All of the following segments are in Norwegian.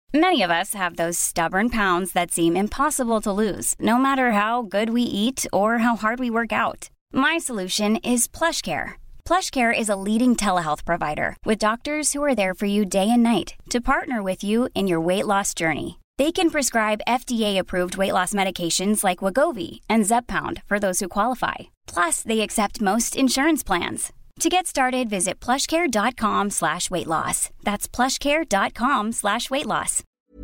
Many of us have those stubborn pounds that seem impossible to lose, no matter how good we eat or how hard we work out. My solution is PlushCare. PlushCare is a leading telehealth provider with doctors who are there for you day and night to partner with you in your weight loss journey. They can prescribe FDA-approved weight loss medications like Wegovy and Zepbound for those who qualify. Plus, they accept most insurance plans. To get started, visit plushcare.com/weightloss. That's plushcare.com/weightloss.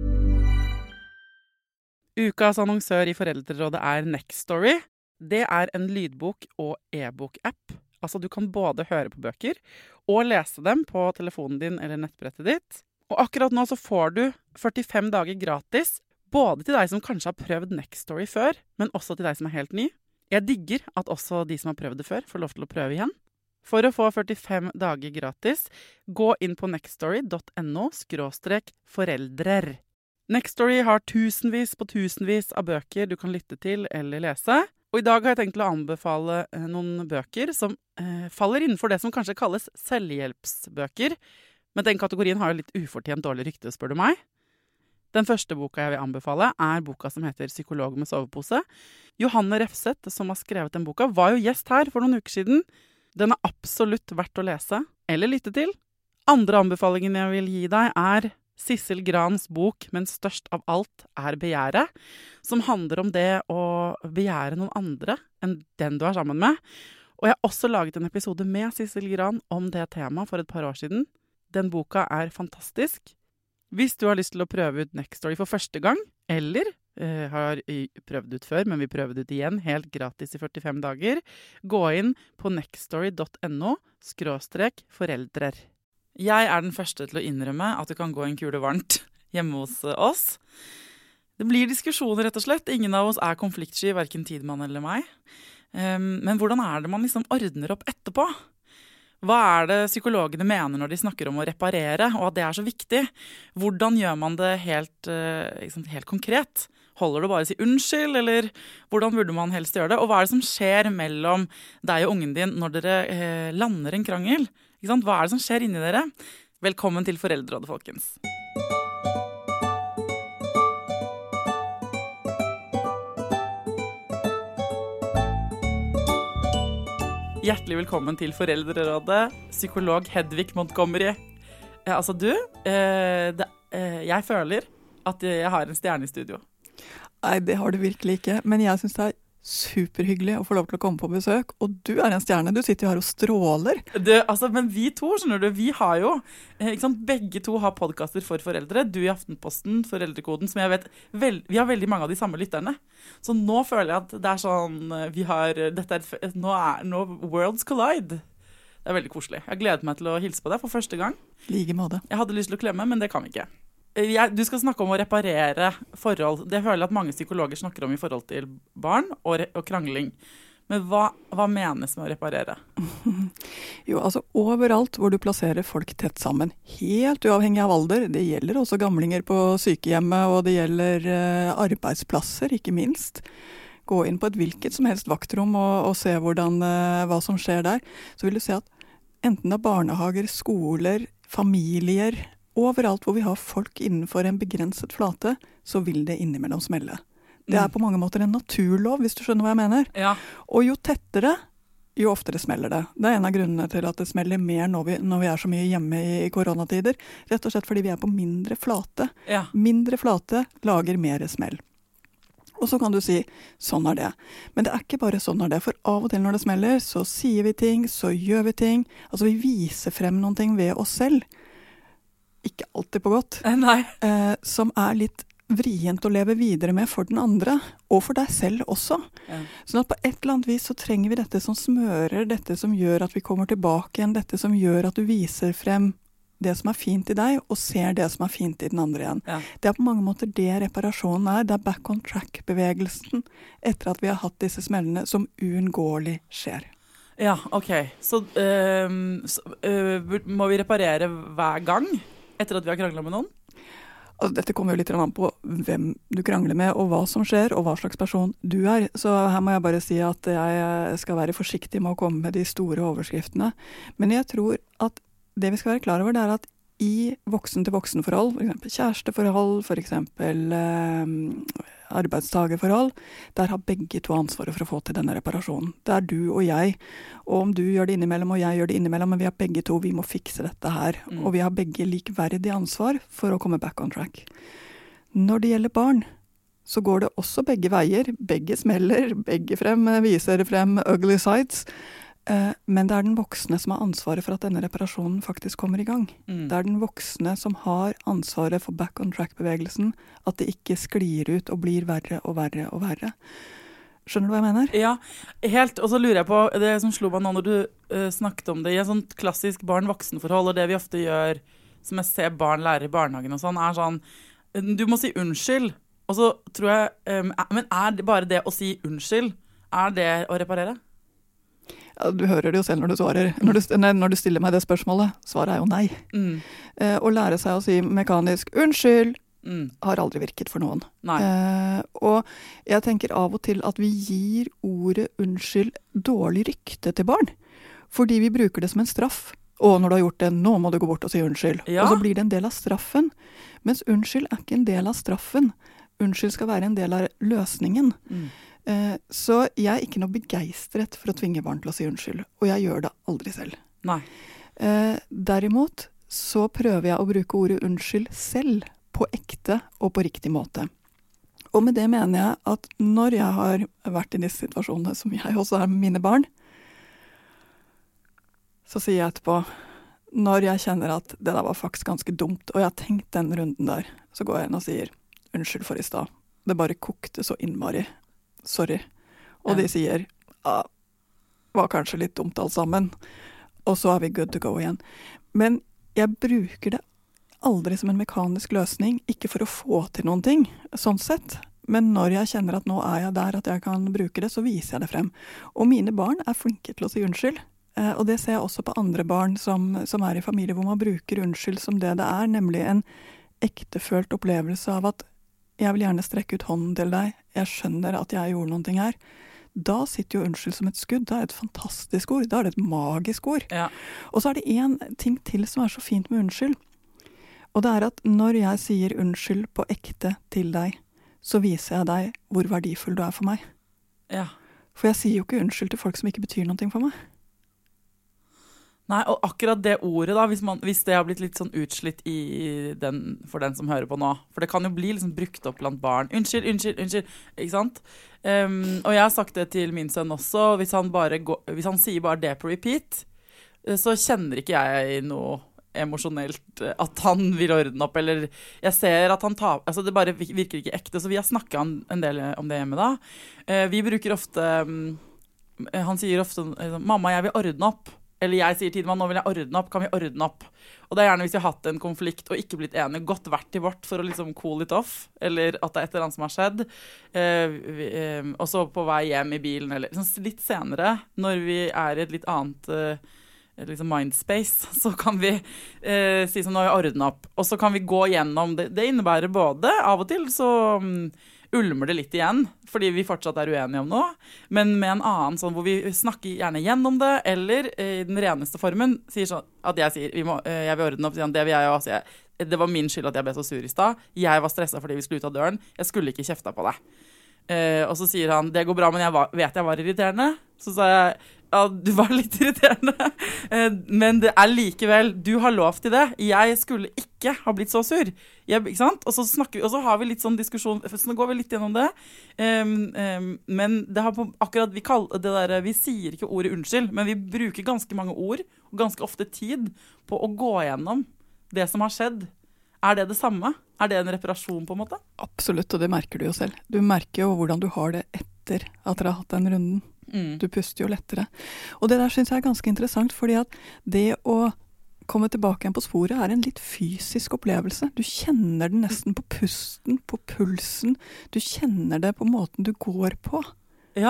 Ukas annonsør I Foreldrerådet Nextory. Det en lydbok- og e-bok-app. Altså, du kan både høre på bøker og lese dem på telefonen din eller nettbrettet ditt. Og akkurat nå så får du 45 dager gratis, både til deg som kanskje har prøvd Nextory før, men også til deg som helt ny. Jeg digger at også de som har prøvd det før får lov til å prøve igjen. For å få 45 dager gratis, gå inn på nextory.no/foreldrer. Nextory har tusenvis på tusenvis av bøker du kan lytte til eller lese. Og I dag har jeg tenkt å anbefale noen bøker som faller innenfor det som kanskje kalles selvhjelpsbøker. Men den kategorien har jo litt ufortjent dårlig rykte, spør du meg. Den første boka jeg vil anbefale boka som heter Psykolog med sovepose. Johanne Refseth, som har skrevet den boka, var jo gjest her for noen uker siden. Den absolutt verdt å lese eller lytte til. Andre anbefalingen jeg vil gi deg Sissel Grans bok, men størst av alt begjæret, som handler om det å begjære noen andre enn den du sammen med. Og jeg har også laget en episode med Sissel Gran om det temaet for et par år siden. Den boka fantastisk. Hvis du har lyst til å prøve ut Nextory for første gang, eller har prøvd ut før, men vi prøver ut igjen helt gratis I 45 dager, gå inn på nextory.no/foreldrer. Jeg den første til å innrømme at det kan gå en kule varmt hjemme hos oss. Det blir diskusjoner rett og slett. Ingen av oss konfliktsky, hverken Tidmann eller meg. Men hvordan det man liksom ordner opp etterpå? Hva det psykologene mener når de snakker om å reparere, og at det så viktig? Hvordan gjør man det helt konkret? Holder det bare å si unnskyld, eller hvordan burde man helst gjøre det? Og hva det som skjer mellom deg og ungen din når dere lander en krangel? Ikke sant? Hva det som skjer inni dere? Velkommen til Foreldrerådet, folkens. Hjertelig velkommen til Foreldrerådet, psykolog Hedvig Montgomery. Altså du, jeg føler at jeg har en stjerne I studio. Nei, det har du virkelig ikke, men jeg synes det superhyggelig å få lov til å komme på besøk, og du en stjerne, du sitter jo her og stråler. Men vi to, skjønner du, vi har jo, ikke sant, begge to har podcaster for foreldre, du I Aftenposten, Foreldrekoden, som jeg vet, vi har veldig mange av de samme lytterne. Så nå føler jeg at det sånn, vi har, nå Worlds Collide. Det veldig koselig. Jeg gleder meg til å hilse på deg for første gang. Like måte. Jeg hadde lyst til å klemme, men det kan vi ikke. Du skal snakke om å reparere forhold. Det føler jeg at mange psykologer snakker om I forhold til barn og krangling. Men hva menes med å reparere? Jo, altså overalt hvor du plasserer folk tett sammen, helt uavhengig av alder, det gjelder også gamlinger på sykehjemmet, og det gjelder arbeidsplasser, ikke minst. Gå inn på et hvilket som helst vaktrom og se hva som skjer der, så vil du se at enten det barnehager, skoler, familier, overalt hvor vi har folk innenfor en begrenset flate, så vil det innimellom smelle. Det på mange måter en naturlov, hvis du skjønner hva jeg mener. Ja. Og jo tettere, jo oftere smeller det. Det en av grunnene til at det smeller mer når vi så mye hjemme I koronatider. Rett og slett fordi vi på mindre flate. Ja. Mindre flate lager mer smell. Og så kan du si, sånn det. Men det ikke bare sånn det, for av og til når det smeller, så sier vi ting, så gjør vi ting. Altså vi viser frem noen ting ved oss selv. Ikke alltid på godt. Nei. Som litt vrient å leve videre med for den andre, og for deg selv også. Ja. Sånn at på et eller annet vis så trenger vi dette som smører, dette som gjør at vi kommer tilbake igjen, dette som gjør at du viser frem det som fint I deg, og ser det som fint I den andre igjen. Ja. Det på mange måter det reparasjonen det back on track-bevegelsen etter at vi har hatt disse smellene som uunngåelig skjer. Ja, ok. Så må vi reparere hver gang etter at vi har kranglet med noen? Altså, dette kommer jo litt an på hvem du krangler med, og hva som skjer, og hva slags person du Så her må jeg bare si at jeg skal være forsiktig med å komme med de store overskriftene. Men jeg tror at det vi skal være klar over, det at i voksen-til-voksen-forhold, for eksempel kjæresteforhold, for eksempel arbeidstagerforhold, der har begge to ansvaret for å få til denne reparasjonen. Det er du og jeg, og om du gjør det innimellom og jeg gjør det innimellom, men vi har begge to, vi må fikse dette her, og vi har begge likverdig ansvar for å komme back on track. Når det gjelder barn, så går det også begge veier, begge smeller, begge viser frem ugly sides, men det er den voksne som har ansvaret for at denne reparasjonen faktisk kommer i gang. Det er den voksne som har ansvaret for back on track-bevegelsen, at det ikke sklir ut og blir verre og verre og verre. Skjønner du hva jeg mener? Ja, helt. Og så lurer jeg på, det som slo meg nå når du snakket om det, i en sånn klassisk barn-voksen-forhold, og det vi ofte gjør, som jeg ser barn lære i barnehagen og sånn, er sånn, du må si unnskyld, og så tror jeg, men er det bare det å si unnskyld, er det å reparere? Ja, du hører det jo selv når du svarer. Når du stiller meg det spørsmålet, svaret er jo nei. Å lære seg å si mekanisk unnskyld har aldri virket for noen. Og jeg tenker av og til at vi gir ordet unnskyld dårlig rykte til barn, fordi vi bruker det som en straff. Og når du har gjort det, nå må du gå bort og si unnskyld. Ja. Og så blir det en del av straffen. Mens unnskyld er ikke en del av straffen. Unnskyld skal være en del av løsningen. Så jeg er ikke noe begeistret for å tvinge barn til å si unnskyld, og jeg gjør det aldri selv. Nei. Derimot så prøver jeg å bruke ordet unnskyld selv, på ekte og på riktig måte. Og med det mener jeg at når jeg har vært i disse situasjonene, som jeg også er med mine barn, så sier jeg etterpå, når jeg kjenner at det der var faktisk ganske dumt, og jeg har tenkt den runden der, så går jeg inn og sier, unnskyld for i stad. Det bare kokte så innmari. Sorry. Og de sier, var kanskje litt dumt alt sammen. Og så er vi good to go igjen. Men jeg bruker det aldri som en mekanisk løsning, ikke for å få til noen ting, sånn sett. Men når jeg kjenner at nå er jeg der, at jeg kan bruke det, så viser jeg det frem. Og mine barn er flinke til å si unnskyld. Og det ser jeg også på andre barn som er i familie, hvor man bruker unnskyld som det er, nemlig en ektefølt opplevelse av at jeg vil gjerne strekke ut hånden til deg, jeg skjønner at jeg gjorde noen ting her. Da sitter jo unnskyld som et skudd, da er det et fantastisk ord, da er det et magisk ord. Ja. Og så er det en ting til som er så fint med unnskyld, og det er at når jeg sier unnskyld på ekte til deg, så viser jeg deg hvor verdifull du er for meg. Ja. For jeg sier jo ikke unnskyld til folk som ikke betyr noe for meg. Nei, og akkurat det ordet da, hvis det har blitt litt sånn utslitt for den som hører på nå, for det kan jo bli liksom brukt opp blant barn, unnskyld, ikke sant? Og jeg har sagt det til min sønn også, hvis han sier bare det på repeat, så kjenner ikke jeg noe emosjonelt at han vil ordne opp, eller jeg ser at han altså det bare virker ikke ekte, så vi har snakket en del om det hjemme da. Vi bruker ofte, han sier ofte, mamma, jeg vil ordne opp. Eller jeg sier til meg, nå vil jeg ordne opp, kan vi ordne opp? Og det er gjerne hvis vi har hatt en konflikt og ikke blitt enige, godt vært til vårt for å liksom cool it off, eller at det er et eller annet som har skjedd. Og så på vei hjem i bilen, eller liksom litt senere, når vi er i et litt annet liksom mindspace, så kan vi si som nå har vi ordnet opp. Og så kan vi gå gjennom det. Det innebærer både, av og til så ulmer det litt igjen, fordi vi fortsatt er uenige om noe, men med en annen sånn hvor vi snakker gjerne gjennom det, eller i den reneste formen, sier sånn at jeg sier, jeg vil ordne opp, det vil jeg også, det var min skyld at jeg ble så sur i sted, jeg var stresset fordi vi skulle ut av døren, jeg skulle ikke kjefte på deg. Og så sier han, det går bra, men jeg vet jeg var irriterende. Så sa jeg, ja, du var litt irriterende, men det er likevel, du har lov til det, jeg skulle ikke ha blitt så sur, ikke sant? Og så snakker vi, og så har vi litt sånn diskusjon, så nå går vi litt gjennom det, men det har akkurat, vi sier ikke ordet unnskyld, men vi bruker ganske mange ord, og ganske ofte tid på å gå gjennom det som har skjedd. Er det samme? Er det en reparasjon på en måte? Absolutt, og det merker du jo selv. Du merker jo hvordan du har det etter at dere har hatt den runden. Du puster jo lettere. Og det der synes jeg er ganske interessant, fordi at det å komme tilbake igjen på sporet er en litt fysisk opplevelse. Du kjenner den nesten på pusten, på pulsen. Du kjenner det på måten du går på. Ja,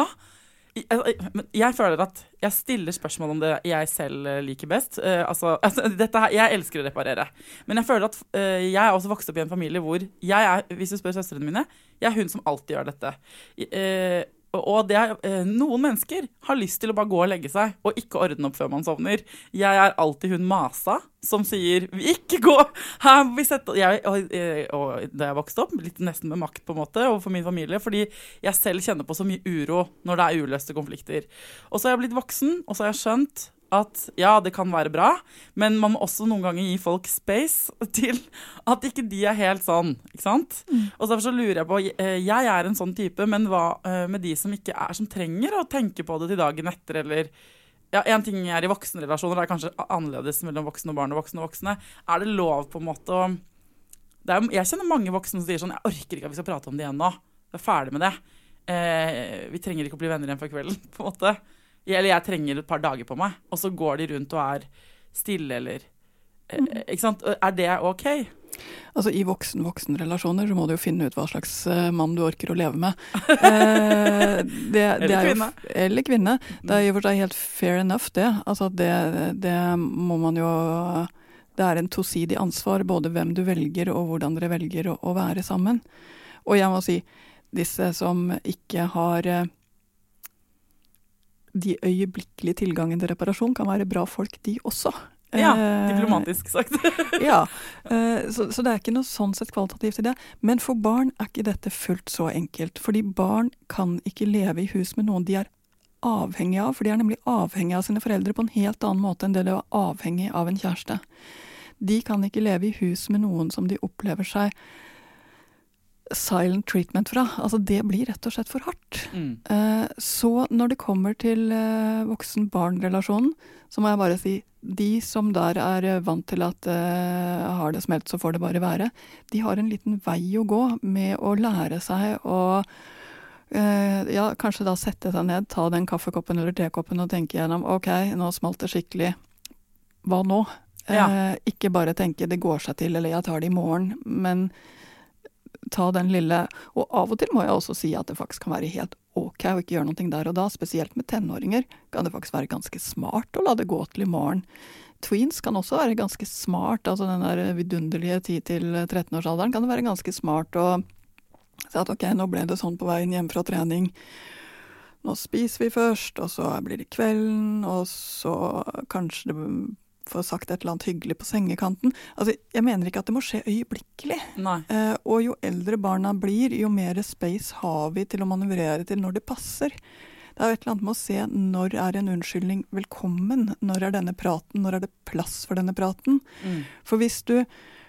jeg føler at jeg stiller spørsmål om det jeg selv liker best. Dette her, jeg elsker å reparere. Men jeg føler at jeg er også vokst opp i en familie hvor jeg er, hvis du spør søstrene mine, jeg er hun som alltid gjør dette. Og det noen mennesker har lyst til å bare gå og legge seg, og ikke ordne opp før man sovner. Jeg alltid hun Masa, som sier, vi ikke gå, her må vi sette... Og da jeg vokste opp, litt nesten med makt på en måte, overfor min familie, fordi jeg selv kjenner på så mye uro når det uløste konflikter. Og så har jeg blitt voksen, og så har jeg skjønt at ja, det kan være bra, men man må også noen ganger gi folk space til at ikke de helt sånn, ikke sant? Og derfor så lurer jeg på, jeg en sånn type, men hva med de som ikke som trenger å tenke på det til dagen etter, eller ja, en ting I voksenrelasjoner, det kanskje annerledes mellom voksne og barn og voksne. Det lov på en måte å... jeg kjenner mange voksne som sier sånn, jeg orker ikke at vi skal prate om det igjen nå. Jeg ferdig med det. Vi trenger ikke å bli venner igjen for kvelden, på en måte. Eller jeg trenger et par dager på meg, og så går de rundt og stille, eller... ikke sant? Det ok? Altså I voksenrelasjoner så må du jo finne ut hva slags mann du orker å leve med. Eller kvinne. Eller kvinne. Det I og for seg helt fair enough det. Altså det må man jo... Det en tosidig ansvar, både hvem du velger og hvordan dere velger å være sammen. Og jeg må si, disse som ikke har de øyeblikkelige tilgangen til reparasjon kan være bra folk de også. Ja, diplomatisk sagt. Ja, så det ikke noe sånn sett kvalitativt I det. Men for barn ikke dette fullt så enkelt. Fordi barn kan ikke leve I hus med noen de avhengige av. For de nemlig avhengige av sine foreldre på en helt annen måte enn det de avhengig av en kjæreste. De kan ikke leve I hus med noen som de opplever seg silent treatment fra. Altså det blir rett og slett for hardt. Så når det kommer til voksen-barn-relasjonen, så må jeg bare si, de som der vant til at har det smelt, så får det bare være. De har en liten vei å gå med å lære seg å ja, kanskje da sette seg ned, ta den kaffekoppen eller tekoppen og tenke gjennom, ok, nå smalt det skikkelig. Hva nå? Ja. Ikke bare tenke det går seg til, eller jeg tar det I morgen, men ta den lille, og av og til må jeg også si at det faktisk kan være helt ok å ikke gjøre noe der og da, spesielt med tenåringer kan det faktisk være ganske smart å la det gå til I morgen. Tweens kan også være ganske smart, altså den der vidunderlige 10-13-årsalderen kan det være ganske smart å si at ok, nå ble det sånn på veien hjem fra trening, nå spiser vi først, og så blir det kvelden, og så kanskje det får sagt et eller annet hyggelig på sengekanten. Altså, jeg mener ikke at det må skje øyeblikkelig. Nei. Og jo eldre barna blir, jo mer space har vi til å manøvrere til når det passer. Det jo et eller annet med å se når en unnskyldning velkommen, når denne praten, når det plass for denne praten. For hvis du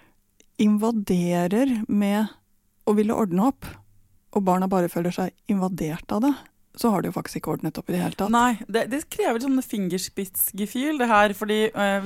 invaderer med å ville ordne opp, og barna bare føler seg invadert av det, så har du jo faktisk ikke ordnet opp I det hele tatt. Nei, det krever sånn fingerspitzgefühl det her, fordi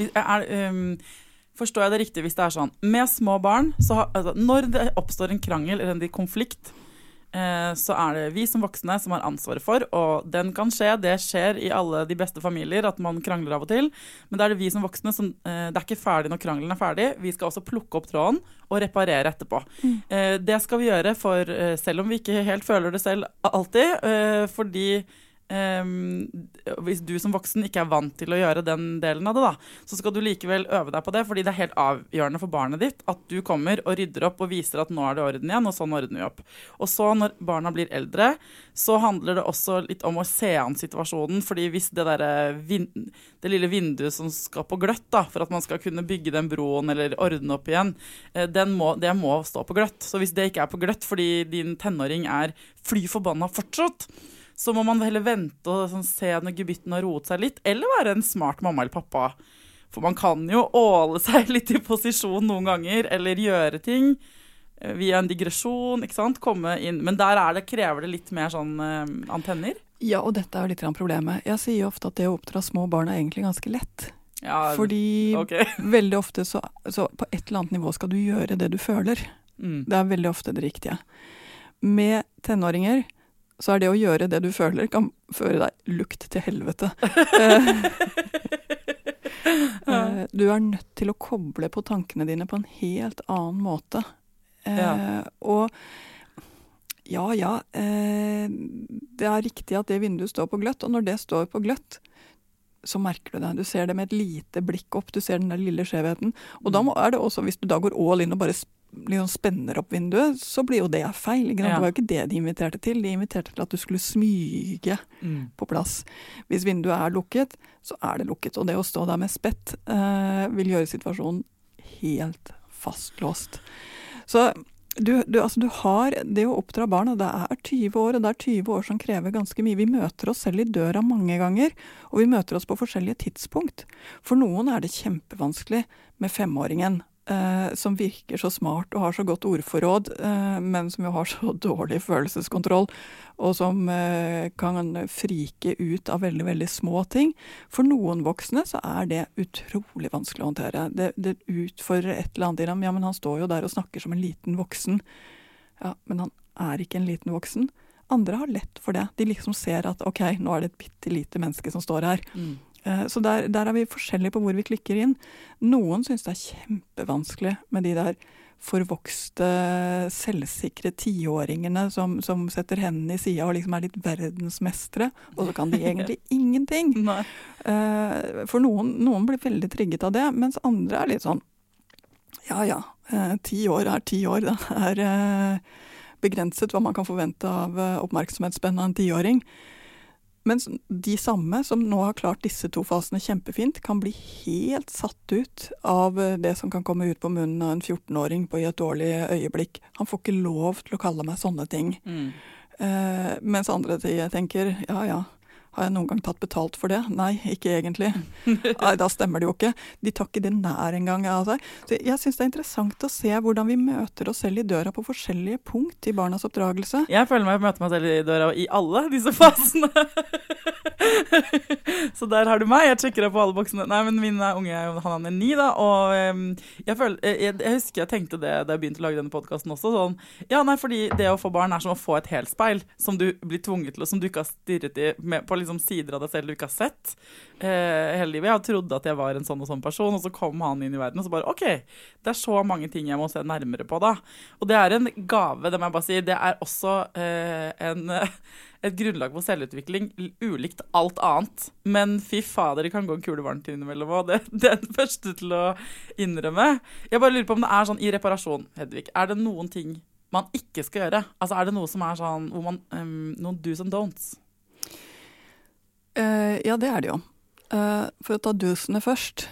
forstår jeg det riktig hvis det sånn. Med små barn, så altså, når det oppstår en krangel eller en konflikt, så det vi som voksne som har ansvaret for, og den kan skje, det skjer I alle de beste familier at man krangler av og til, men det vi som voksne som, det ikke ferdig når krangelen ferdig, vi skal også plukke opp tråden og reparere etterpå. Det skal vi gjøre for, selv om vi ikke helt føler det selv alltid, fordi hvis du som voksen ikke vant til å gjøre den delen av det da, så skal du likevel øve deg på det, fordi det helt avgjørende for barnet ditt at du kommer og rydder opp og viser at nå det orden igjen, og sånn ordner vi opp. Og så når barna blir eldre, så handler det også litt om å se an situasjonen, fordi hvis det det lille vinduet som skal på gløtt da, for at man skal kunne bygge den broen eller ordne opp igjen, det må stå på gløtt. Så hvis det ikke på gløtt fordi din tenåring fly forbanna fortsatt, så må man heller vente og sånn, se når gebytten har roet seg litt, eller være en smart mamma eller pappa. For man kan jo åle seg litt I posisjon noen ganger, eller gjøre ting via en digresjon, ikke sant? Komme inn. Men der krever det litt mer sånn antenner. Ja, og dette jo litt problemet. Jeg sier jo ofte at det å oppdra små barn egentlig ganske lett. Ja, fordi veldig ofte så på et eller annet nivå skal du gjøre det du føler. Det veldig ofte det riktige. Med tenåringer så det å gjøre det du føler kan føre deg lukt til helvete. Du nødt til å koble på tankene dine på en helt annen måte. Og det riktig at det vinduet står på gløtt, og når det står på gløtt, så merker du det. Du ser det med et lite blikk opp, du ser den der lille skjevheten. Og da det også, hvis du da går all inn og bare liksom spenner opp vinduet, så blir jo det feil. Ikke sant? Det var jo ikke det de inviterte til. De inviterte til at du skulle smyge på plass. Hvis vinduet lukket, så det lukket. Og det å stå der med spett vil gjøre situasjonen helt fastlåst. Så du har det å oppdra barn, og det 20 år, og det 20 år som krever ganske mye. Vi møter oss selv i døra mange ganger, og vi møter oss på forskjellige tidspunkt. For noen det kjempevanskelig med 5-åringen, som virker så smart og har så godt ordforråd, men som jo har så dårlig følelseskontroll, og som kan frike ut av veldig, veldig små ting. For noen voksne så det utrolig vanskelig å håndtere. Det utfordrer et eller annet i dem. Ja, men han står jo der og snakker som en liten voksen. Ja, men han ikke en liten voksen. Andre har lett for det. De liksom ser at ok, nå det et bitte lite menneske som står her. Så der vi forskjellige på hvor vi klikker inn. Noen synes det kjempevanskelig med de der forvokste, selvsikre 10-åringene som setter hendene i siden og liksom litt verdensmestre, og så kan de egentlig ingenting. For noen blir veldig trigget av det, mens andre litt sånn, ja, 10 år 10 år, det begrenset hva man kan forvente av oppmerksomhetsspenn av en 10-åring. Mens de samme som nå har klart disse 2 fasene kjempefint, kan bli helt satt ut av det som kan komme ut på munnen av en 14-åring på i et dårlig øyeblikk. Han får ikke lov til å kalle meg sånne ting. Mens andre tenker, ja, har jeg noen gang tatt betalt for det? Nei, ikke egentlig. Nei, da stemmer det jo ikke. De tar ikke det nær en gang av seg. Så jeg synes det interessant å se hvordan vi møter oss selv i døra på forskjellige punkt i barnas oppdragelse. Jeg føler meg møter meg selv i døra i alle disse fasene. Så der har du meg. Jeg sjekker opp på alle boksene. Nei, men min unge, han 9 da, og jeg husker jeg tenkte det da jeg begynte å lage denne podcasten også, sånn, ja, nei, fordi det å få barn som å få et helspeil, som du blir tvunget til, og som du ikke har stirret i på liksom sider av deg selv du ikke har sett hele livet. Jeg trodde at jeg var en sånn og sånn person, og så kom han inn i verden, og så bare, ok, det så mange ting jeg må se nærmere på da. Og det en gave, det må jeg bare si. Det også et grunnlag for selvutvikling, ulikt alt annet. Men fy fader, det kan gå en kule varmt innimellom, og det den første til å innrømme. Jeg bare lurer på om det sånn i reparasjon, Hedvig. Det noen ting man ikke skal gjøre? Altså, det noe som sånn, hvor man, noen do's and don'ts? Ja, det det jo. For å ta do'sene først,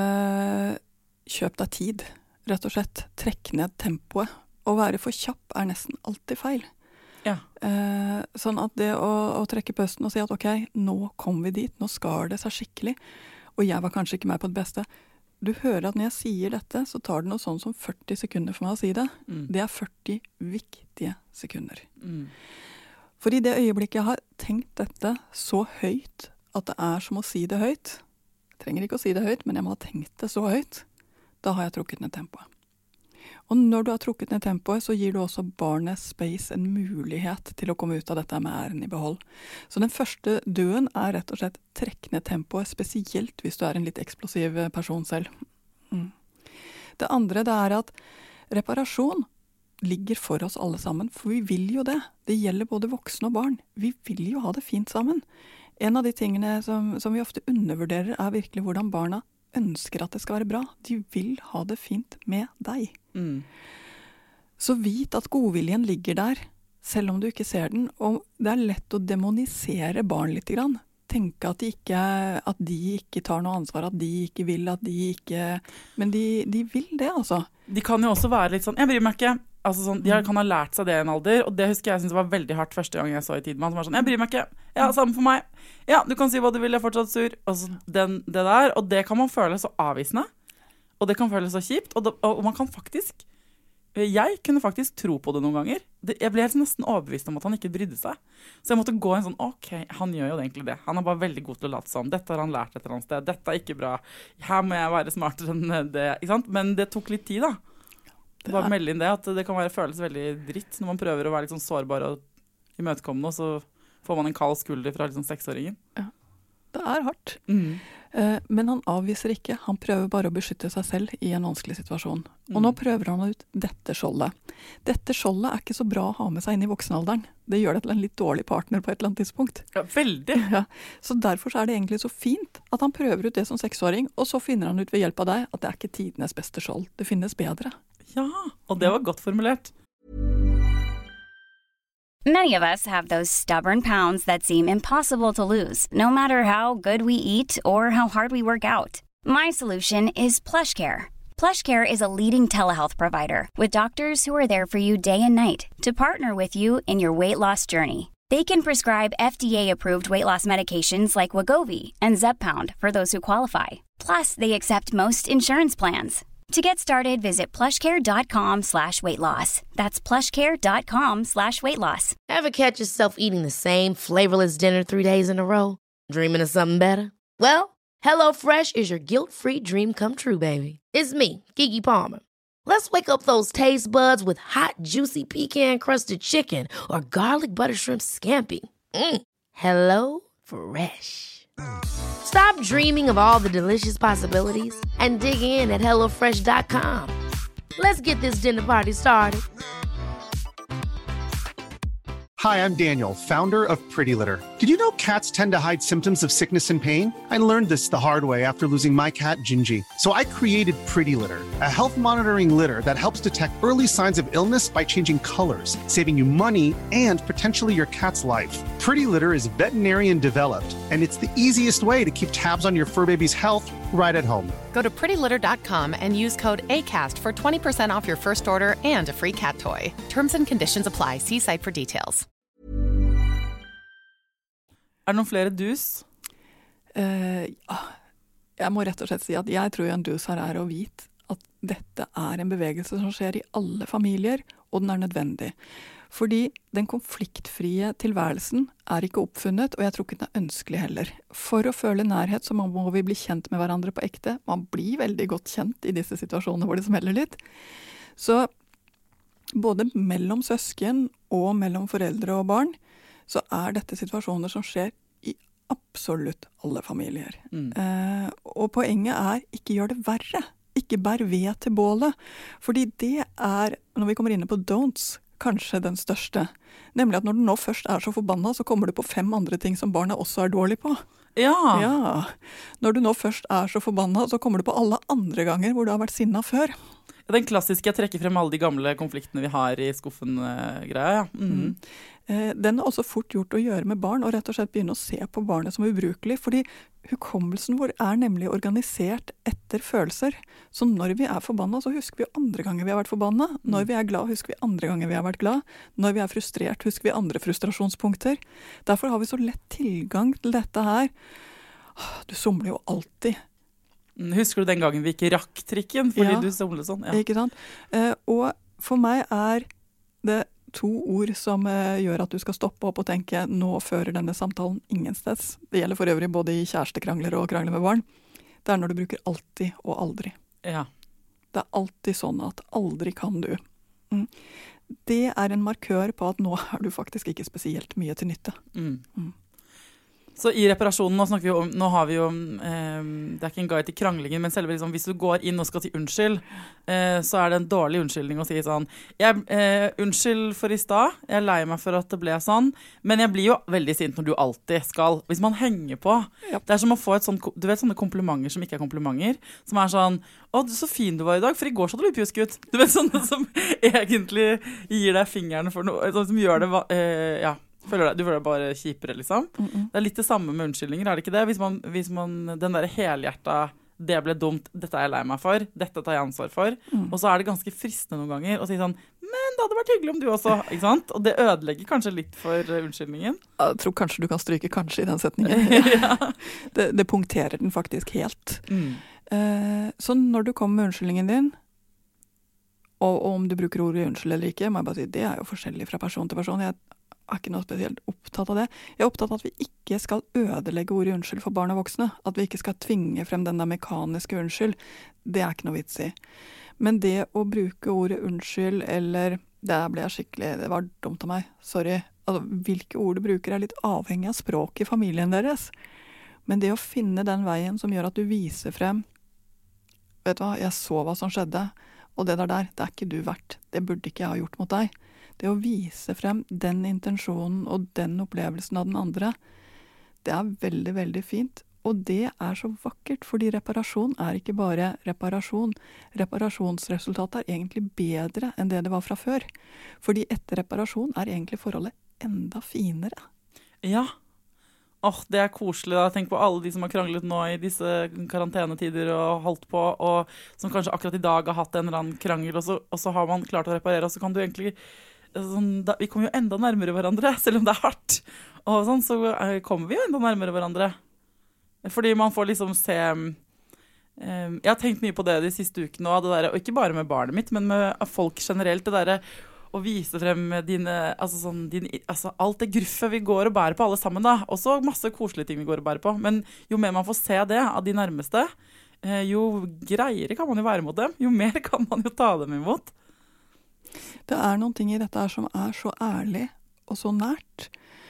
kjøp deg tid, rett og slett. Trekk ned tempoet. Å være for kjapp nesten alltid feil. Ja. Sånn at det å trekke pøsten og si at ok, nå kom vi dit, nå skar det seg skikkelig, og jeg var kanskje ikke meg på det beste. Du hører at når jeg sier dette, så tar det noe sånn som 40 sekunder for meg å si det. Det 40 viktige sekunder. For i det øyeblikket jeg har tenkt dette så høyt at det som å si det høyt, jeg trenger ikke å si det høyt, men jeg må ha tenkt det så høyt, da har jeg trukket ned tempoet. Og når du har trukket ned tempoet, så gir du også barnet space en mulighet til å komme ut av dette med æren i behold. Så den første do'en rett og slett trekk ned tempoet, spesielt hvis du en litt eksplosiv person selv. Det andre det at reparasjon ligger for oss alle sammen, for vi vil jo det. Det gjelder både voksne og barn. Vi vil jo ha det fint sammen. En av de tingene som vi ofte undervurderer virkelig hvordan barna ønsker at det skal være bra. De vil ha det fint med deg. Så vit at godviljen ligger der, selv om du ikke ser den, og det lett å demonisere barn litt grann. Tenke at de ikke tar noe ansvar, at de ikke vil, at de ikke... Men de vil det, altså. De kan jo også være litt sånn, jeg bryr meg ikke. Altså sånn, de kan ha lært seg det i en alder, og det husker jeg synes var veldig hardt første gang jeg så i Tidemann, som var sånn, jeg bryr meg ikke, ja, samme for meg, ja, du kan si hva du vil, jeg fortsatt sur, altså det der, og det kan man føle så avvisende, og det kan føles så kjipt, og man kan faktisk, jeg kunne faktisk tro på det noen ganger, jeg ble helt nesten overbevist om at han ikke brydde seg, så jeg måtte gå en sånn, ok, han gjør jo egentlig det, han bare veldig god til å late som, dette har han lært et eller annet sted, dette ikke bra, her må jeg være smartere enn det, ikke sant? Men det tok litt tid da. Bare melde inn det, at det kan føles veldig dritt når man prøver å være litt sånn sårbar og imøtekommende, og så får man en kald skulder fra litt sånn 6-åringen. Ja, det hardt. Men han avviser ikke, han prøver bare å beskytte seg selv i en vanskelig situasjon. Og nå prøver han ut dette skjoldet. Dette skjoldet ikke så bra å ha med seg inn i voksenalderen. Det gjør det til en litt dårlig partner på et eller annet tidspunkt. Ja, veldig. Ja. Så derfor så det egentlig så fint at han prøver ut det som 6-åring, og så finner han ut ved hjelp av deg at det ikke tidenes beste skjold. Det finnes bedre. Ja, og det var godt formulert. Many of us have those stubborn pounds that seem impossible to lose, no matter how good we eat or how hard we work out. My solution is PlushCare. PlushCare is a leading telehealth provider with doctors who are there for you day and night to partner with you in your weight loss journey. They can prescribe FDA-approved weight loss medications like Wegovy and Zepbound for those who qualify. Plus, they accept most insurance plans. To get started, visit plushcare.com/weightloss. That's plushcare.com/weightloss. Ever catch yourself eating the same flavorless dinner 3 days in a row? Dreaming of something better? Well, HelloFresh is your guilt-free dream come true, baby. It's me, Keke Palmer. Let's wake up those taste buds with hot, juicy pecan-crusted chicken or garlic butter shrimp scampi. Hello Fresh. Stop dreaming of all the delicious possibilities and dig in at HelloFresh.com. Let's get this dinner party started. Hi, I'm Daniel, founder of Pretty Litter. Did you know cats tend to hide symptoms of sickness and pain? I learned this the hard way after losing my cat, Gingy. So I created Pretty Litter, a health monitoring litter that helps detect early signs of illness by changing colors, saving you money and potentially your cat's life. Pretty Litter is veterinarian developed, and it's the easiest way to keep tabs on your fur baby's health right at home. Go to prettylitter.com and use code ACAST for 20% off your first order and a free cat toy. Terms and conditions apply. See site for details. Det noen flere dus? Jeg må rett og slett si at jeg tror en dus her å vite at dette en bevegelse som skjer i alle familier, og den nødvendig. Fordi den konfliktfrie tilværelsen ikke oppfunnet, og jeg tror ikke den ønskelig heller. For å føle nærhet så må vi bli kjent med hverandre på ekte. Man blir veldig godt kjent i disse situasjonene hvor det smeller litt. Så både mellom søsken og mellom foreldre og barn, så dette situasjoner som skjer i absolutt alle familier. Og poenget ikke gjør det verre. Ikke bær ved til bålet. Fordi det når vi kommer inne på don'ts, kanskje den største. Nemlig at når du nå først så forbanna, så kommer du på 5 andre ting som barna også dårlig på. Ja. Når du nå først så forbanna, så kommer du på alle andre ganger hvor du har vært sinna før. Den klassiske, jeg trekker frem alle de gamle konfliktene vi har i skuffen-greia, ja. Den også fort gjort å gjøre med barn, og rett og slett begynne å se på barnet som ubrukelig, fordi hukommelsen vår nemlig organisert etter følelser. Så når vi forbanna, så husker vi andre ganger vi har vært forbanna. Når vi glad, husker vi andre ganger vi har vært glad. Når vi frustrert, husker vi andre frustrasjonspunkter. Derfor har vi så lett tilgang til dette her. Du somler jo alltid. Husker du den gangen vi ikke rakk trikken fordi du somlet sånn? Ja. Ikke sant? Og for meg det 2 ord som gjør at du skal stoppe opp og tenke nå fører denne samtalen ingensteds. Det gjelder for øvrig både i kjærestekrangler og krangler med barn. Det når du bruker alltid og aldri. Ja. Det alltid sånn at aldri kan du. Det en markør på at nå du faktisk ikke spesielt mye til nytte. Så i reparasjonen, nå har vi jo, det ikke en guide til kranglingen, men selve liksom, hvis du går inn og skal si unnskyld, så det en dårlig unnskyldning å si sånn, unnskyld for i stad, jeg lei meg for at det ble sånn, men jeg blir jo veldig sint når du alltid skal, hvis man henger på, det som å få et sånn, du vet sånne komplimenter som ikke komplimenter, som sånn, å, så fin du var i dag, for i går så hadde du pjusk ut, du vet sånne som egentlig gir deg fingeren for noe, sånn som gjør det, du føler deg bare kjipere, liksom. Det litt det samme med unnskyldninger, det ikke det? Hvis man den der helhjertet, det ble dumt, dette jeg lei meg for, dette tar jeg ansvar for, og så det ganske fristende noen ganger å si sånn, men det hadde vært hyggelig om du også, ikke sant? Og det ødelegger kanskje litt for unnskyldningen. Jeg tror kanskje du kan stryke kanskje i den setningen. det punkterer den faktisk helt. Så når du kommer med unnskyldningen din, og om du bruker ordet unnskyld eller ikke, må jeg bare si, det jo forskjellig fra person til person. Jeg ikke noe spesielt opptatt av det. Jeg opptatt av at vi ikke skal ødelegge ordet unnskyld for barn og voksne. At vi ikke skal tvinge frem den der mekaniske unnskyld. Det ikke noe vits i. Men det å bruke ordet unnskyld, eller det ble jeg skikkelig, det var dumt av meg, sorry. Altså, hvilke ord du bruker litt avhengig av språket i familien deres. Men det å finne den veien som gjør at du viser frem, vet du hva, jeg så hva som skjedde, og det der, det ikke du verdt. Det burde ikke jeg ha gjort mot deg. Det å vise frem den intensjonen og den opplevelsen av den andre, det veldig, veldig fint. Og det så vakkert, fordi reparasjon ikke bare reparasjon. Reparasjonsresultatet egentlig bedre enn det var fra før. Fordi etter reparasjon egentlig forholdet enda finere. Ja. Det koselig da. Tenk på alle de som har kranglet nå i disse karantenetider og holdt på, og som kanskje akkurat i dag har hatt en eller annen krangel, og så har man klart å reparere, og så kan du egentlig vi kommer jo enda nærmere hverandre, selv om det hardt. Og sånn, så kommer vi jo enda nærmere hverandre. Fordi man får liksom se jeg har tenkt mye på det de siste ukene, og ikke bare med barnet mitt, men med folk generelt, det der å vise frem alt det gruffet vi går og bærer på alle sammen da. Også masse koselige ting vi går og bærer på. Men jo mer man får se det av de nærmeste, jo greiere kan man jo være mot dem. Jo mer kan man jo ta dem imot. Det noen ting i dette her som så ærlig og så nært.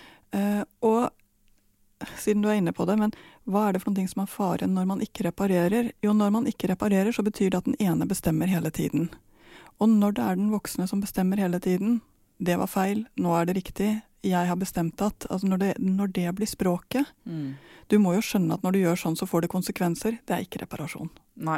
Og siden du inne på det, men hva det for noen ting som faren når man ikke reparerer? Jo, når man ikke reparerer, så betyr det at den ene bestemmer hele tiden. Og når det den voksne som bestemmer hele tiden, det var feil, nå det riktig, jeg har bestemt at, altså når det blir språket, du må jo skjønne at når du gjør sånn, så får det konsekvenser, det ikke reparasjon. Nei.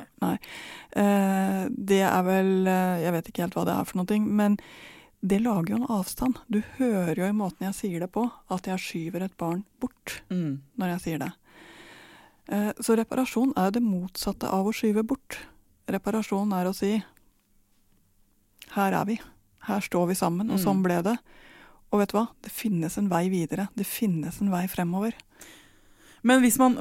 Det vel, jeg vet ikke helt hva det for noe, men det lager jo en avstand. Du hører jo i måten jeg sier det på, at jeg skyver et barn bort når jeg sier det. Så reparasjon det motsatte av å skyve bort. Reparasjon å si, her vi. Her står vi sammen, og sånn ble det. Og vet du hva? Det finnes en vei videre. Det finnes en vei fremover. Men hvis man,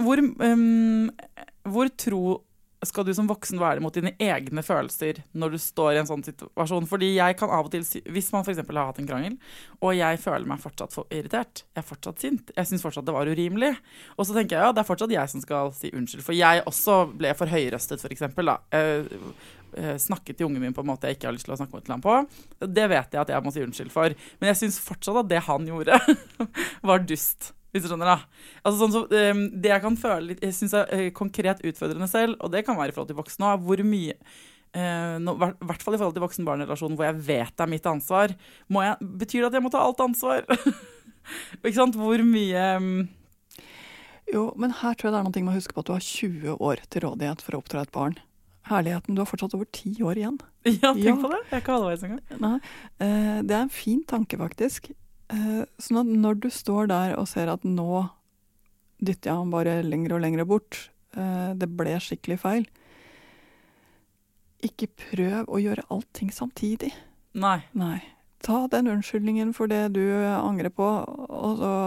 hvor tro skal du som voksen være mot dine egne følelser når du står i en sånn situasjon? Fordi jeg kan av og til, hvis man for eksempel har hatt en krangel, og jeg føler meg fortsatt for irritert, jeg fortsatt sint, jeg synes fortsatt det var urimelig, og så tenker jeg, ja, det fortsatt jeg som skal si unnskyld, for jeg også ble for høyrøstet, for eksempel, da. Snakket til ungen min på en måte jeg ikke har lyst til å snakke med ham på. Det vet jeg at jeg må si unnskyld for. Men jeg synes fortsatt at det han gjorde var dust. Hvis du skjønner da. Altså, det jeg kan føle litt, jeg synes konkret utfordrende selv, og det kan være i forhold til voksne også, hvor mye, i hvert fall i forhold til voksen-barn-relasjonen, hvor jeg vet mitt ansvar, betyr det at jeg må ta alt ansvar? Ikke sant? Hvor mye... Jo, men her tror jeg det noe med å huske på at du har 20 år til rådighet for å oppdra et barn. Herligheten, du har fortsatt over 10 år igjen. Ja, tenk på det. Jeg ikke halvveis engang. Nei, det en fin tanke faktisk. Sånn at når du står der og ser at nå dytter jeg han bare lenger og lenger bort, det ble skikkelig feil, ikke prøv å gjøre allting samtidig. Nei. Ta den unnskyldningen for det du angrer på, og så...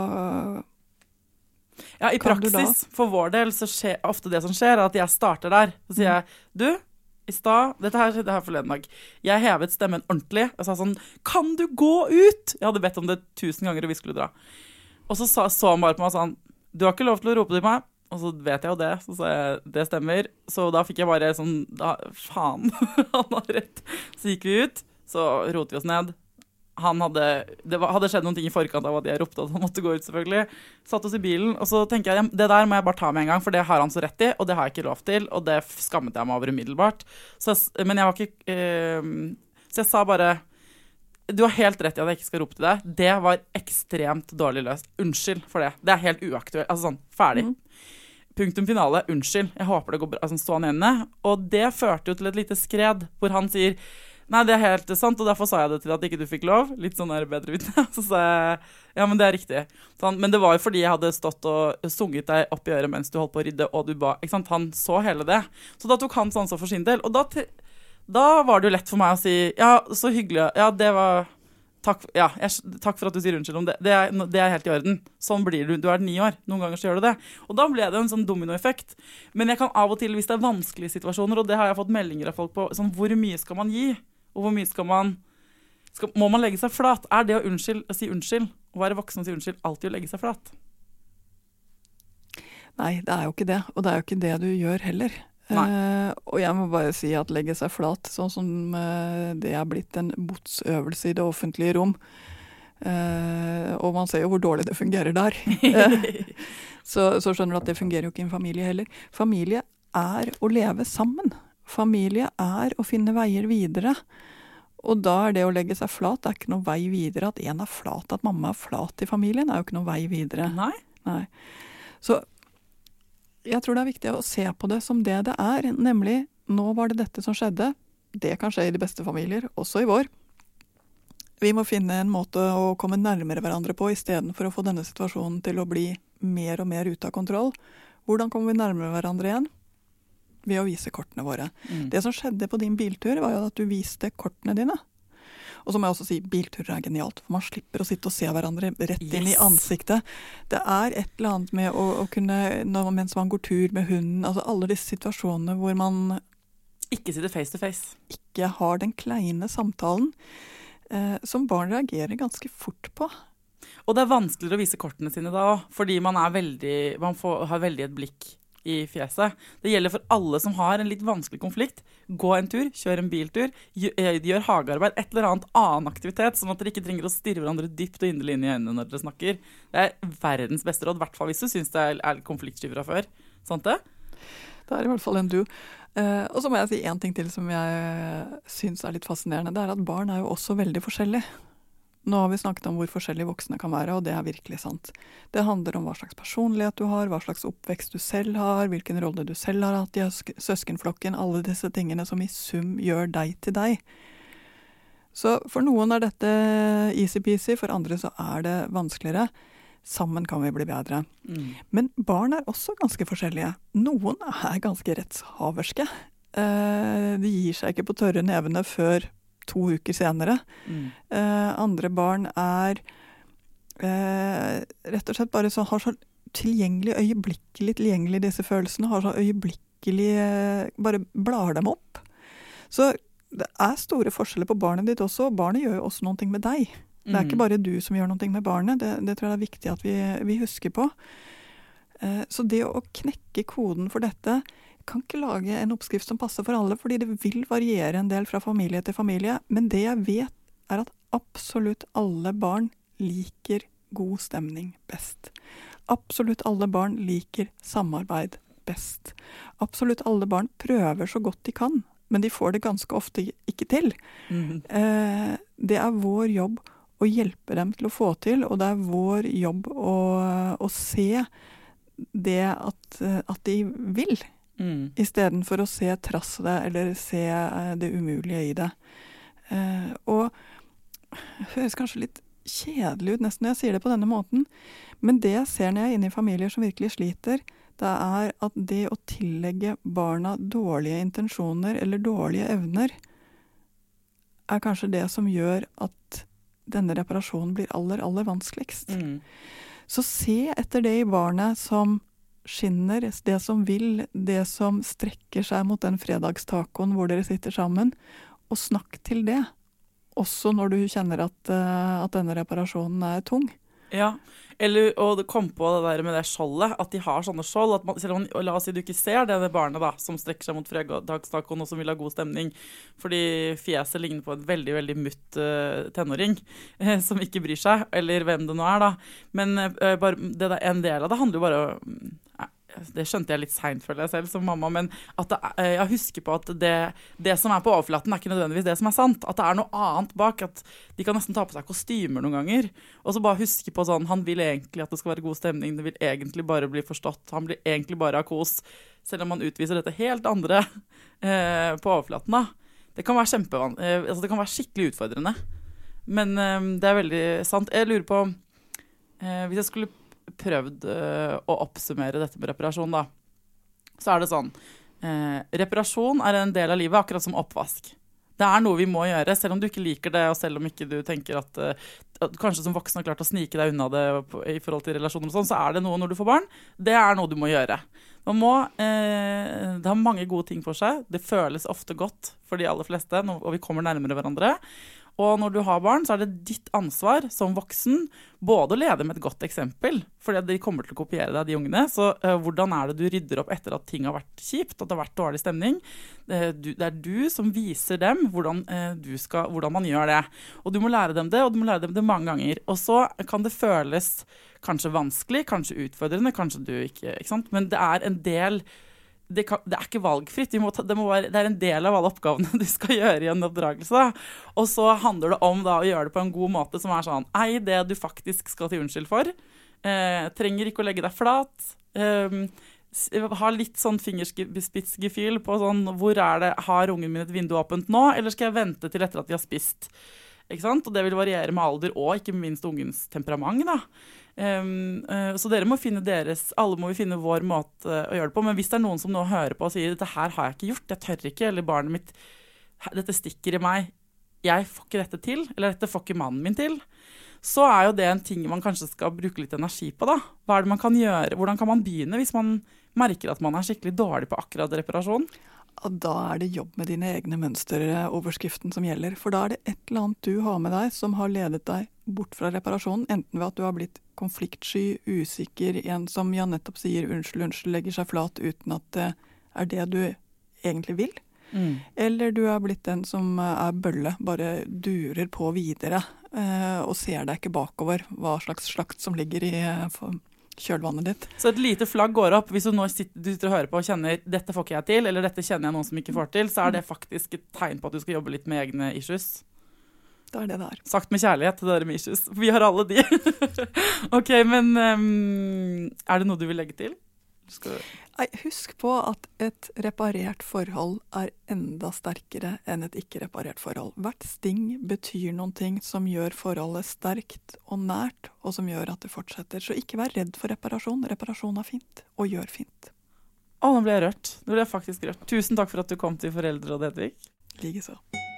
Ja, i praksis, for vår del, så skjer ofte det som skjer, at jeg starter der. Så sier jeg, du, i stad, dette her forleden dag, jeg hevet stemmen ordentlig, og sa sånn, kan du gå ut? Jeg hadde bedt om det 1000 ganger, og vi skulle dra. Og så han bare på meg sånn, du har ikke lov til å rope til meg, og så vet jeg jo det, så sa jeg, det stemmer. Så da fikk jeg bare sånn, faen, han har rett. Så gikk vi ut, så rotet vi oss ned. Det hadde skjedd noen ting i forkant av at jeg ropte at han måtte gå ut selvfølgelig. Satt oss i bilen, og så tenker jeg, det der må jeg bare ta med en gang, for det har han så rett i, og det har jeg ikke lov til, og det skammet jeg meg over umiddelbart. Men jeg var ikke... så jeg sa bare, du har helt rett i at jeg ikke skal rope til deg. Det var ekstremt dårlig løst. Unnskyld for det. Det helt uaktuelt. Altså sånn, ferdig. Punktum finale, unnskyld. Jeg håper det går bra. Altså, stå han inne. Og det førte jo til et lite skred, hvor han sier... Nei, det helt sant, og derfor sa jeg det til at ikke du fikk lov. Litt sånn bedre vitne. Så sa jeg, ja, men det riktig. Sånn, men det var jo fordi jeg hadde stått og sunget deg opp i øret mens du holdt på å rydde, og du ba, ikke sant? Han så hele det. Så da tok han sånn så for sin del, og da var det jo lett for meg å si, ja, så hyggelig, ja, det var, takk for at du sier unnskyld om det. Det helt i orden. Sånn blir du 9 år. Noen ganger så gjør du det. Og da ble det en sånn dominoeffekt. Men jeg kan av og til, hvis det vanskelige situasjoner, og det har jeg fått meldinger av folk på, sånn, hvor mye skal man gi? Og hvor mye må man legge seg flat? Det å si unnskyld, å være voksen og si unnskyld, alltid å legge seg flat? Nei, det jo ikke det, og det jo ikke det du gjør heller. Og jeg må bare si at legge seg flat, sånn som det blitt en botsøvelse i det offentlige rom, og man ser jo hvor dårlig det fungerer der. Så skjønner du at det fungerer jo ikke i en familie heller. Familie å leve sammen. Familie å finne veier videre. Og da det å legge seg flat, det ikke noe vei videre. At en flat, at mamma flat i familien, jo ikke noe vei videre. Nei. Så Jeg tror det er viktig å se på det som det er, nemlig nå var det dette som skjedde. Det kan skje i de beste familier, også i vår. Vi må finne en måte å komme nærmere hverandre på, i stedet for å få denne situasjonen til å bli mer og mer ute av kontroll. Hvordan kommer vi nærmere hverandre igjen? Ved å vise kortene våre. Det som skjedde på din biltur var jo at du viste kortene dine. Og så må jeg også si, bilturer er genialt, for man slipper å sitte og se hverandre rett inn i ansiktet. Det er et eller annet med å kunne, mens man går tur med hunden, altså alle disse situasjonene hvor man ikke sitter face to face. Ikke har den kleine samtalen, som barn reagerer ganske fort på. Og det er vanskeligere å vise kortene sine da også, fordi man har veldig et blikk i fjeset. Det gjelder for alle som har en litt vanskelig konflikt. Gå en tur, kjør en biltur, gjør hagearbeid, et eller annet annen aktivitet, sånn at dere ikke trenger å stirre hverandre dypt og inderlig inn i øynene når dere snakker. Det er verdens beste råd, i hvert fall hvis du synes det er konfliktsky fra før. Sant det? Det er i hvert fall en du. Og så må jeg si en ting til som jeg synes er litt fascinerende. Det er at barn er jo også veldig forskjellige. Nå har vi snakket om hvor forskjellige voksne kan være, og det er virkelig sant. Det handler om hva slags personlighet du har, hva slags oppvekst du selv har, hvilken rolle du selv har hatt i søskenflokken, alle disse tingene som i sum gjør deg til deg. Så for noen er dette easy-peasy, for andre så er det vanskeligere. Sammen kan vi bli bedre. Men barn er også ganske forskjellige. Noen er ganske rettshaverske. De gir seg ikke på tørre nevene før 2 uker senere. Andre barn er rett og slett bare så, har så øyeblikkelig tilgjengelig disse følelsene, har så øyeblikkelig bare blar dem opp. Så det er store forskjeller på barnet ditt også, og barnet gjør jo også noe med deg. Det er ikke bare du som gjør noe med barnet, det tror jeg er viktig at vi husker på. Så det å knekke koden for dette kan ikke lage en oppskrift som passer for alle, fordi det vil variere en del fra familie til familie, men det jeg vet er at absolutt alle barn liker god stemning best. Absolutt alle barn liker samarbeid best. Absolutt alle barn prøver så godt de kan, men de får det ganske ofte ikke til. Det er vår jobb å hjelpe dem til å få til, og det er vår jobb å se det at de vil. I stedet for å se trasset eller se det umulige i det. Og det høres kanskje litt kjedelig ut nesten når jeg sier det på denne måten, men det jeg ser når jeg er inne i familier som virkelig sliter, det er at det å tillegge barna dårlige intensjoner eller dårlige evner er kanskje det som gjør at denne reparasjonen blir aller, aller vanskeligst. Så se etter det i barnet som skinner, det som vil, det som strekker seg mot den fredagstacoen hvor dere sitter sammen, og snakk til det. Også når du kjenner at denne reparasjonen er tung. Ja, og det kom på det der med det skjoldet, at de har sånne skjold, at man, selv om, la oss si du ikke ser det barnet da, som strekker seg mot fredagstacoen og som vil ha god stemning, fordi fjeset ligner på et veldig, veldig mutt tenåring, som ikke bryr seg, eller hvem det nå er da. Men bare, det der, en del av det handler jo bare om, det skjønte jeg litt sent føler jeg selv som mamma, men at jeg husker på at det som er på overflaten er ikke nødvendigvis det som er sant, at det er noe annet bak, at de kan nesten ta på seg kostymer noen ganger, og så bare huske på sånn, han vil egentlig at det skal være god stemning, det vil egentlig bare bli forstått, han blir egentlig bare ha kos, selv om man utviser dette helt andre på overflaten da. Det kan være altså det kan være skikkelig utfordrende, men det er veldig sant. Jeg lurer på, hvis jeg skulle prøvd å oppsummere dette med reparasjon da, så er det sånn, reparasjon er en del av livet akkurat som oppvask. Det er noe vi må gjøre, selv om du ikke liker det, og selv om ikke du tenker at kanskje som voksen har klart å snike deg unna det i forhold til relasjoner og sånn, så er det noe når du får barn. Det er noe du må gjøre. Det har mange gode ting for seg. Det føles ofte godt for de aller fleste, og vi kommer nærmere hverandre. Og når du har barn, så er det ditt ansvar som voksen både å lede med et godt eksempel, fordi de kommer til å kopiere deg, de ungene. Så hvordan er det du rydder opp etter at ting har vært kjipt, at det har vært dårlig stemning? Det er du som viser dem hvordan man gjør det. Og du må lære dem det, og du må lære dem det mange ganger. Og så kan det føles kanskje vanskelig, kanskje utfordrende, kanskje du ikke sant? Men det er en del... Det er ikke valgfritt, det er en del av alle oppgavene du skal gjøre i en oppdragelse. Og så handler det om da, å gjøre det på en god måte som er sånn, det du faktisk skal til unnskyld for. Trenger ikke å legge deg flat. ha litt sånn fingerspitzgefühl på sånn, har ungen min et vindu åpent nå, eller skal jeg vente til etter at de har spist? Ikke sant? Og det vil variere med alder og ikke minst ungens temperament da. Så dere må finne alle må vi finne vår måte å gjøre det på, men hvis det noen som nå hører på og sier, dette her har jeg ikke gjort, jeg tør ikke, eller barnet mitt, dette stikker i meg, jeg får ikke dette til, eller dette får ikke mannen min til, så jo det en ting man kanskje skal bruke litt energi på da. Hva det man kan gjøre? Hvordan kan man begynne hvis man merker at man skikkelig dårlig på akkurat reparasjon? Da det jobb med dine egne mønsteroverskriften som gjelder, for da det et eller annet du har med deg som har ledet deg bort fra reparasjonen, enten ved at du har blitt konfliktsky, usikker, en som Jan nettopp sier unnskyld, legger seg flat uten at det det du egentlig vil, eller du har blitt den som bølle, bare durer på videre og ser deg ikke bakover hva slags slakt som ligger i kjølvannet ditt. Så et lite flagg går opp hvis du nå sitter og hører på og kjenner dette får ikke jeg til, eller dette kjenner jeg noen som ikke får til, så det faktisk et tegn på at du skal jobbe litt med egne issues. Det det der. Sagt med kjærlighet til dere med issues. Vi har alle de. Ok, men det noe du vil legge til? Husk på at et reparert forhold enda sterkere enn et ikke-reparert forhold. Hvert sting betyr noen ting som gjør forholdet sterkt og nært, og som gjør at det fortsetter. Så ikke vær redd for reparasjon. Reparasjon fint, og gjør fint. Nå ble jeg rørt. Nå ble jeg faktisk rørt. Tusen takk for at du kom til Foreldrerådet, Hedvig. Likeså.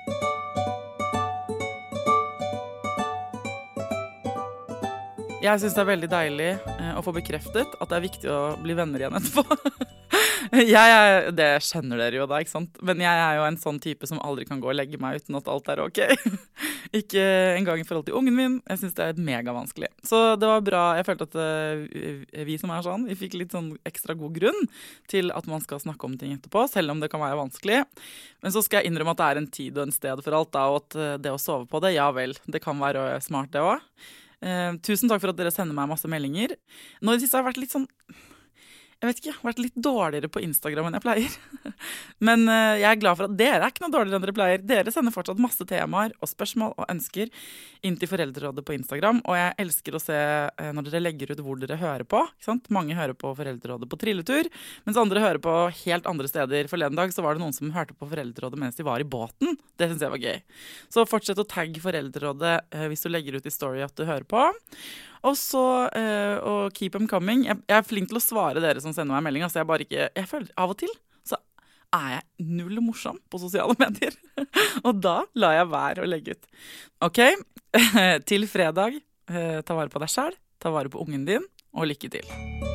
Jeg synes det veldig deilig å få bekreftet at det viktig å bli venner igjen etterpå. Det skjønner dere jo da, ikke sant? Men jeg jo en sånn type som aldri kan gå og legge meg uten at alt ok. Ikke engang i forhold til ungen min. Jeg synes det mega vanskelig. Så det var bra. Jeg følte at vi som sånn, vi fikk litt sånn ekstra god grunn til at man skal snakke om ting etterpå, selv om det kan være vanskelig. Men så skal jeg innrømme at det en tid og en sted for alt da, og at det å sove på det, ja vel, det kan være smart det også. Tusen takk for at dere sender meg masse meldinger. Nå i det siste har jeg vært litt sånn, jeg vet ikke, vært litt dårligere på Instagram enn jeg pleier. Men jeg glad for at dere ikke noe dårligere enn dere pleier. Dere sender fortsatt masse temaer og spørsmål og ønsker inn til Foreldrerådet på Instagram. Og jeg elsker å se når dere legger ut hvor dere hører på. Ikke sant? Mange hører på Foreldrerådet på trilletur, mens andre hører på helt andre steder. Forleden dag så var det noen som hørte på Foreldrerådet mens de var i båten. Det synes jeg var gøy. Så fortsett å tagge Foreldrerådet hvis du legger ut i story at du hører på. Og så, og keep them coming. Jeg flink til å svare dere som sender meg melding, så jeg føler av og til, så jeg null morsom på sosiale medier. Og da lar jeg være å legge ut. Ok, til fredag, ta vare på deg selv, ta vare på ungen din, og lykke til.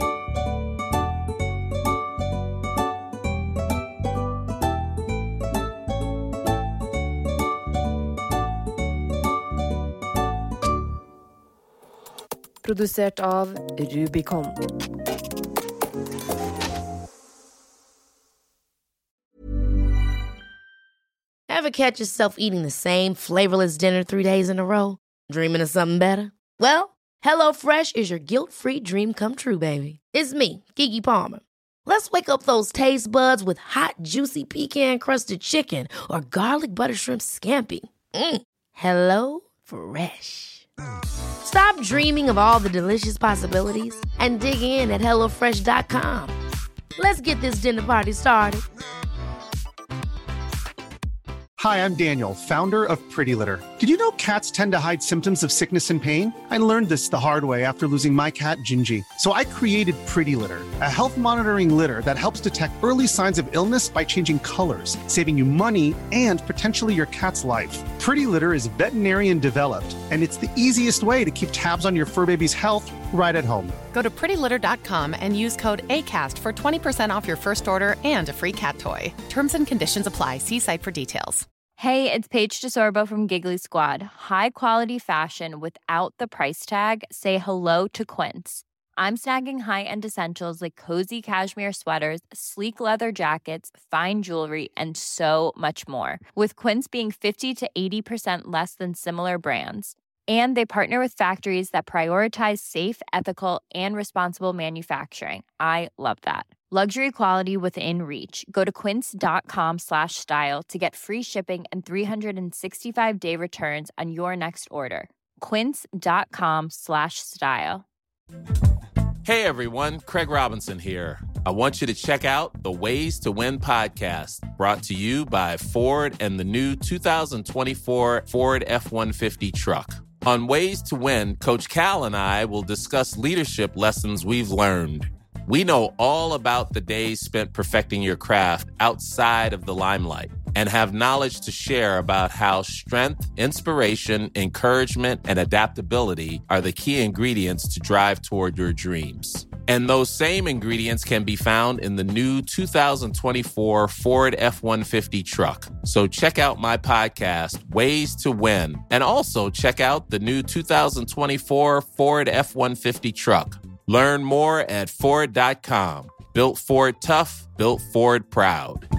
Produsert av Rubicon. Ever catch yourself eating the same flavorless dinner 3 days in a row? Dreaming of something better? Well, HelloFresh is your guilt-free dream come true, baby. It's me, Keke Palmer. Let's wake up those taste buds with hot, juicy pecan-crusted chicken or garlic butter shrimp scampi. Hello Fresh. Stop dreaming of all the delicious possibilities and dig in at HelloFresh.com. Let's get this dinner party started. Hi, I'm Daniel, founder of Pretty Litter. Did you know cats tend to hide symptoms of sickness and pain? I learned this the hard way after losing my cat, Gingy. So I created Pretty Litter, a health monitoring litter that helps detect early signs of illness by changing colors, saving you money and potentially your cat's life. Pretty Litter is veterinarian developed, and it's the easiest way to keep tabs on your fur baby's health right at home. Go to prettylitter.com and use code ACAST for 20% off your first order and a free cat toy. Terms and conditions apply. See site for details. Hey, it's Paige DeSorbo from Giggly Squad. High quality fashion without the price tag. Say hello to Quince. I'm snagging high-end essentials like cozy cashmere sweaters, sleek leather jackets, fine jewelry, and so much more. With Quince being 50 to 80% less than similar brands. And they partner with factories that prioritize safe, ethical, and responsible manufacturing. I love that. Luxury quality within reach. Go to quince.com/style to get free shipping and 365-day returns on your next order. Quince.com/style. Hey everyone, Craig Robinson here. I want you to check out the Ways to Win podcast, brought to you by Ford and the new 2024 Ford F-150 truck. On Ways to Win, Coach Cal and I will discuss leadership lessons we've learned. We know all about the days spent perfecting your craft outside of the limelight and have knowledge to share about how strength, inspiration, encouragement, and adaptability are the key ingredients to drive toward your dreams. And those same ingredients can be found in the new 2024 Ford F-150 truck. So check out my podcast, Ways to Win, and also check out the new 2024 Ford F-150 truck. Learn more at Ford.com. Built Ford tough, built Ford proud.